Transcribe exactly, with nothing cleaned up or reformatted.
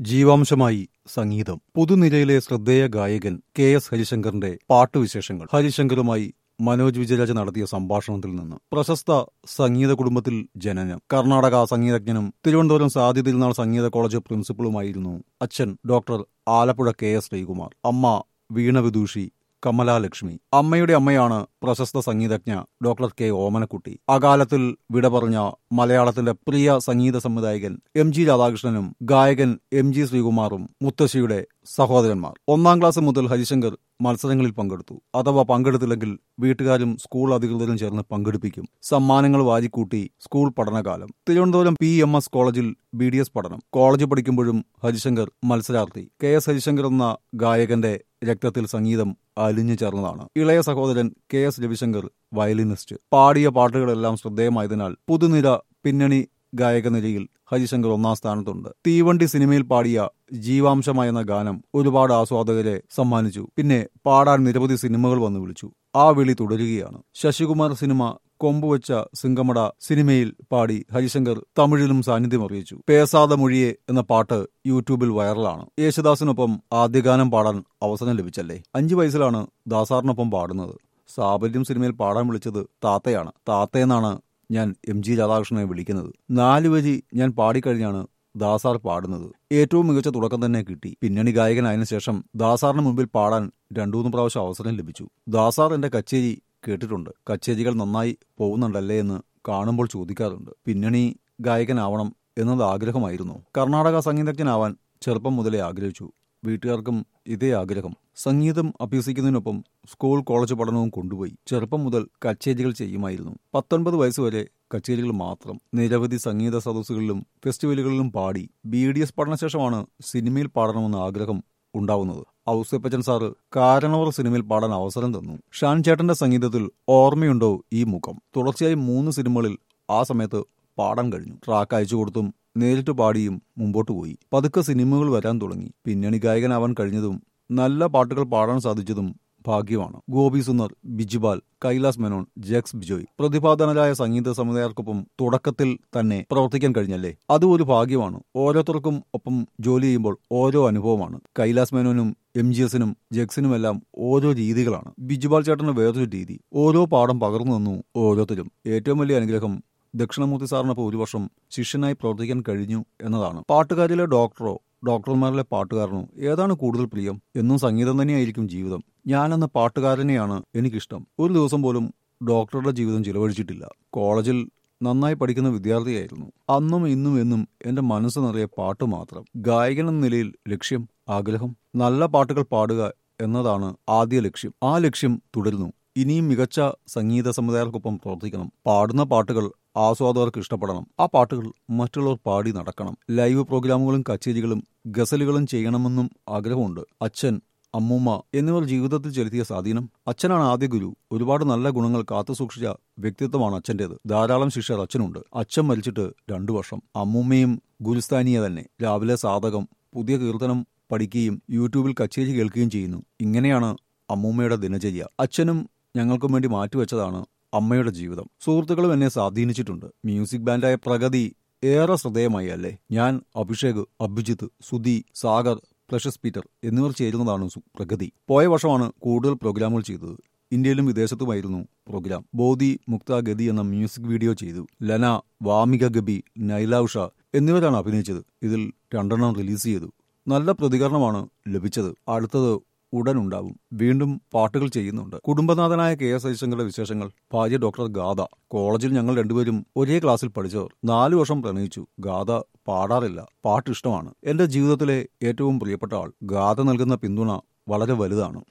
ജീവാംശമായി സംഗീതം. പുതുനിരയിലെ ശ്രദ്ധേയ ഗായകൻ കെ എസ് ഹരിശങ്കറിന്റെ പാട്ടുവിശേഷങ്ങൾ. ഹരിശങ്കറുമായി മനോജ് വിജയരാജ് നടത്തിയ സംഭാഷണത്തിൽ നിന്ന്. പ്രശസ്ത സംഗീത കുടുംബത്തിൽ ജനനം. കർണാടക സംഗീതജ്ഞനും തിരുവനന്തപുരം സാധ്യ തിരുനാൾ സംഗീത കോളേജ് പ്രിൻസിപ്പളുമായിരുന്നു അച്ഛൻ doctor Alappuzha K S Sreekumar. അമ്മ വീണവിദൂഷി കമലാലക്ഷ്മി. അമ്മയുടെ അമ്മയാണ് പ്രശസ്ത സംഗീതജ്ഞ ഡോക്ടർ കെ ഓമനക്കുട്ടി. അകാലത്തിൽ വിട പറഞ്ഞ മലയാളത്തിന്റെ പ്രിയ സംഗീത സംവിധായകൻ എം ജി രാധാകൃഷ്ണനും ഗായകൻ എം ജി ശ്രീകുമാറും മുത്തശ്ശിയുടെ സഹോദരന്മാർ. ഒന്നാം ക്ലാസ് മുതൽ ഹരിശങ്കർ മത്സരങ്ങളിൽ പങ്കെടുത്തു. അഥവാ പങ്കെടുത്തില്ലെങ്കിൽ വീട്ടുകാരും സ്കൂൾ അധികൃതരും ചേർന്ന് പങ്കെടുപ്പിക്കും. സമ്മാനങ്ങൾ വാരിക്കൂട്ടി സ്കൂൾ പഠനകാലം. തിരുവനന്തപുരം പി എം എസ് കോളേജിൽ ബി ഡി എസ് പഠനം. കോളേജ് പഠിക്കുമ്പോഴും ഹരിശങ്കർ മത്സരാർത്ഥി. കെ എസ് ഹരിശങ്കർ എന്ന ഗായകന്റെ രക്തത്തിൽ സംഗീതം അലിഞ്ഞു ചേർന്നതാണ്. ഇളയ സഹോദരൻ കെ എസ് രവിശങ്കർ വയലിനിസ്റ്റ്. പാടിയ പാട്ടുകളെല്ലാം ശ്രദ്ധേയമായതിനാൽ പുതുനിര പിന്നണി ഗായക നിരയിൽ ഹരിശങ്കർ ഒന്നാം സ്ഥാനത്തുണ്ട്. തീവണ്ടി സിനിമയിൽ പാടിയ ജീവാംശമായ എന്ന ഗാനം ഒരുപാട് ആസ്വാദകരെ സമ്മാനിച്ചു. പിന്നെ പാടാൻ നിരവധി സിനിമകൾ വന്നു വിളിച്ചു. ആ വിളി തുടരുകയാണ്. ശശികുമാർ സിനിമ കൊമ്പുവെച്ച സിംഗമട സിനിമയിൽ പാടി ഹരിശങ്കർ തമിഴിലും സാന്നിധ്യം അറിയിച്ചു. പേസാദ മൊഴിയെ എന്ന പാട്ട് യൂട്യൂബിൽ വൈറലാണ്. യേശുദാസിനൊപ്പം ആദ്യഗാനം പാടാൻ അവസരം ലഭിച്ചല്ലേ. അഞ്ചു വയസ്സിലാണ് ദാസാറിനൊപ്പം പാടുന്നത്. സാബല്യം സിനിമയിൽ പാടാൻ വിളിച്ചത് താത്തയാണ്. താത്തയെന്നാണ് ഞാൻ എം ജി രാധാകൃഷ്ണനെ വിളിക്കുന്നത്. നാലു വരി ഞാൻ പാടിക്കഴിഞ്ഞാണ് ദാസാർ പാടുന്നത്. ഏറ്റവും മികച്ച തുടക്കം തന്നെ കിട്ടി. പിന്നണി ഗായകനായതിനു ശേഷം ദാസാറിന് മുമ്പിൽ പാടാൻ രണ്ടുമൂന്ന് പ്രാവശ്യം അവസരം ലഭിച്ചു. ദാസാർ എന്റെ കച്ചേരി കേട്ടിട്ടുണ്ട്. കച്ചേരികൾ നന്നായി പോകുന്നുണ്ടല്ലേ എന്ന് കാണുമ്പോൾ ചോദിക്കാറുണ്ട്. പിന്നണി ഗായകനാവണം എന്നത് ആഗ്രഹമായിരുന്നു. കർണാടക സംഗീതജ്ഞനാവാൻ ചെറുപ്പം മുതലേ ആഗ്രഹിച്ചു. വീട്ടുകാർക്കും ഇതേ ആഗ്രഹം. സംഗീതം അഭ്യസിക്കുന്നതിനൊപ്പം സ്കൂൾ കോളേജ് പഠനവും കൊണ്ടുപോയി. ചെറുപ്പം മുതൽ കച്ചേരികൾ ചെയ്യുമായിരുന്നു. പത്തൊൻപത് വയസ്സുവരെ കച്ചേരികൾ മാത്രം. നിരവധി സംഗീത സദസ്സുകളിലും ഫെസ്റ്റിവലുകളിലും പാടി. ബി ഡി എസ് പഠനശേഷമാണ് സിനിമയിൽ പാടണമെന്ന ആഗ്രഹം ഉണ്ടാവുന്നത്. ഔസേപ്പച്ചൻ സാറ് കാരണവർ സിനിമയിൽ പാടാൻ അവസരം തന്നു. ഷാൻ ചേട്ടന്റെ സംഗീതത്തിൽ ഓർമ്മയുണ്ടോ ഈ മുഖം. തുടർച്ചയായി മൂന്ന് സിനിമകളിൽ ആ സമയത്ത് പാടാൻ കഴിഞ്ഞു. ട്രാക്ക് അയച്ചു കൊടുത്തും നേരിട്ട് പാടിയും മുമ്പോട്ട് പോയി. പതുക്കെ സിനിമകൾ വരാൻ തുടങ്ങി. പിന്നണി ഗായകനാവാൻ കഴിഞ്ഞതും നല്ല പാട്ടുകൾ പാടാൻ സാധിച്ചതും ഭാഗ്യമാണ്. ഗോപി സുന്ദർ, ബിജിപാൽ, കൈലാസ് മേനോൻ, ജെക്സ് ബിജോയ് പ്രതിഭാധനരായ സംഗീത സമുദായർക്കൊപ്പം തുടക്കത്തിൽ തന്നെ പ്രവർത്തിക്കാൻ കഴിഞ്ഞല്ലേ. അതും ഒരു ഭാഗ്യമാണ്. ഓരോരുത്തർക്കും ഒപ്പം ജോലി ചെയ്യുമ്പോൾ ഓരോ അനുഭവമാണ്. കൈലാസ് മേനോനും എം ജി എസിനും ജെക്സിനുമെല്ലാം ഓരോ രീതികളാണ്. ബിജിപാൽ ചേട്ടന് വേറൊരു രീതി. ഓരോ പാഠം പകർന്നു തന്നു ഓരോരുത്തരും. ഏറ്റവും വലിയ അനുഗ്രഹം ദക്ഷിണമൂർത്തി സാറിനൊപ്പം ഒരു വർഷം ശിഷ്യനായി പ്രവർത്തിക്കാൻ കഴിഞ്ഞു എന്നതാണ്. പാട്ടുകാരിലെ ഡോക്ടറോ ഡോക്ടർമാരിലെ പാട്ടുകാരനോ ഏതാണ് കൂടുതൽ പ്രിയം? എന്നും സംഗീതം തന്നെയായിരിക്കും ജീവിതം. ഞാനെന്ന പാട്ടുകാരനെയാണ് എനിക്കിഷ്ടം. ഒരു ദിവസം പോലും ഡോക്ടറുടെ ജീവിതം ചിലവഴിച്ചിട്ടില്ല. കോളേജിൽ നന്നായി പഠിക്കുന്ന വിദ്യാർത്ഥിയായിരുന്നു. അന്നും ഇന്നും എന്നും എന്റെ മനസ്സ് നിറയെ പാട്ട് മാത്രം. ഗായകൻ എന്ന നിലയിൽ ലക്ഷ്യം, ആഗ്രഹം നല്ല പാട്ടുകൾ പാടുക എന്നതാണ് ആദ്യ ലക്ഷ്യം. ആ ലക്ഷ്യം തുടരുന്നു. ഇനിയും മികച്ച സംഗീത സമുദായർക്കൊപ്പം പ്രവർത്തിക്കണം. പാടുന്ന പാട്ടുകൾ ആസ്വാദകർക്ക് ഇഷ്ടപ്പെടണം. ആ പാട്ടുകൾ മറ്റുള്ളവർ പാടി നടക്കണം. ലൈവ് പ്രോഗ്രാമുകളും കച്ചേരികളും ഗസലുകളും ചെയ്യണമെന്നും ആഗ്രഹമുണ്ട്. അച്ഛൻ, അമ്മൂമ്മ എന്നിവർ ജീവിതത്തിൽ ചെലുത്തിയ സ്വാധീനം. അച്ഛനാണ് ആദ്യ ഗുരു. ഒരുപാട് നല്ല ഗുണങ്ങൾ കാത്തുസൂക്ഷിച്ച വ്യക്തിത്വമാണ് അച്ഛൻ്റേത്. ധാരാളം ശിഷ്യർ അച്ഛനുണ്ട്. അച്ഛൻ മരിച്ചിട്ട് രണ്ടു വർഷം. അമ്മൂമ്മയും ഗുരുസ്ഥാനീയ തന്നെ. രാവിലെ സാധകം, പുതിയ കീർത്തനം പഠിക്കുകയും യൂട്യൂബിൽ കച്ചേരി കേൾക്കുകയും ചെയ്യുന്നു. ഇങ്ങനെയാണ് അമ്മൂമ്മയുടെ ദിനചര്യ. അച്ഛനും ഞങ്ങൾക്കും വേണ്ടി മാറ്റിവെച്ചതാണ് അമ്മയുടെ ജീവിതം. സുഹൃത്തുക്കളും എന്നെ സ്വാധീനിച്ചിട്ടുണ്ട്. മ്യൂസിക് ബാൻഡായ പ്രഗതി ഏറെ ശ്രദ്ധേയമായി അല്ലേ. ഞാൻ, അഭിഷേക്, അഭിജിത്ത്, സുധി, സാഗർ, പ്രശസ് പീറ്റർ എന്നിവർ ചേരുന്നതാണ് പ്രഗതി. പോയ വർഷമാണ് കൂടുതൽ പ്രോഗ്രാമുകൾ ചെയ്തത്. ഇന്ത്യയിലും വിദേശത്തുമായിരുന്നു പ്രോഗ്രാം. ബോധി മുക്ത ഗതി എന്ന മ്യൂസിക് വീഡിയോ ചെയ്തു. ലന, വാമിക ഗബി, നൈല ഉഷ എന്നിവരാണ് അഭിനയിച്ചത്. ഇതിൽ രണ്ടെണ്ണം റിലീസ് ചെയ്തു. നല്ല പ്രതികരണമാണ് ലഭിച്ചത്. അടുത്തത് ഉടൻ ഉണ്ടാവും. വീണ്ടും പാട്ടുകൾ ചെയ്യുന്നുണ്ട്. കുടുംബനാഥനായ കെ എസ് ഹരിശങ്കറുടെ വിശേഷങ്ങൾ. ഭാര്യ ഡോക്ടർ ഗാഥ. കോളേജിൽ ഞങ്ങൾ രണ്ടുപേരും ഒരേ ക്ലാസ്സിൽ പഠിച്ചവർ. നാലു വർഷം പ്രണയിച്ചു. ഗാഥ പാടാറില്ല. പാട്ട് ഇഷ്ടമാണ്. എന്റെ ജീവിതത്തിലെ ഏറ്റവും പ്രിയപ്പെട്ട ആൾ. ഗാഥ നൽകുന്ന പിന്തുണ വളരെ വലുതാണ്.